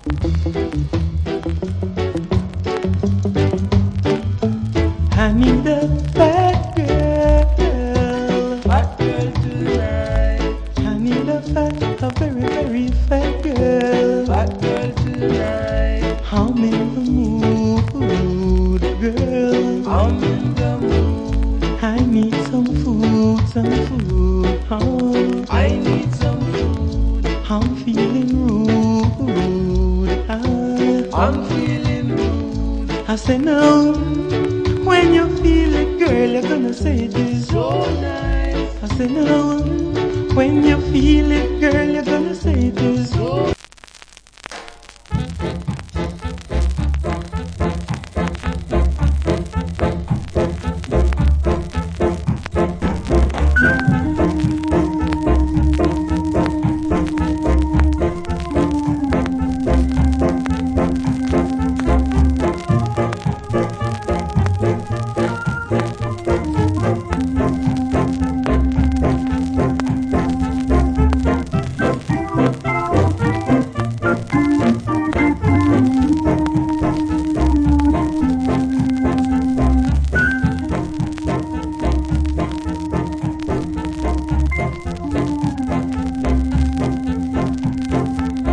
I need a fat girl. Fat girl tonight. I need a very, very fat girl. Fat girl tonight. I'm in the mood, girl. I'm in the mood. I need some food, some food. Oh, I need some food. I'm feeling rude. I'm feeling rude. I say no. When you feel it, girl, you're gonna say it is So nice. I say no. When you feel it, girl, you're gonna say it is So